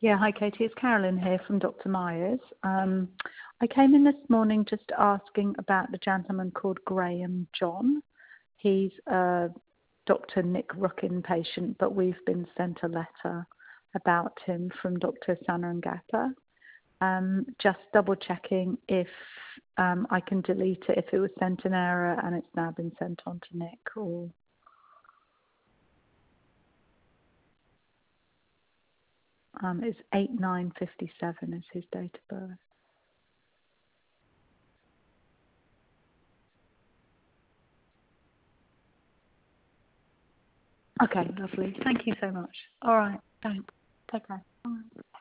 Yeah, hi Katie, it's Carolyn here from Dr. Myers. I came in this morning just asking about the gentleman called Graham John. He's a Dr. Nick Ruckin patient, but we've been sent a letter about him from Dr. Sanarangappa. Just double checking if I can delete it if it was sent in error and it's now been sent on to Nick. Or it's 8957 is his date of birth. Okay, lovely. Thank you so much. All right, thanks. Take care. Bye.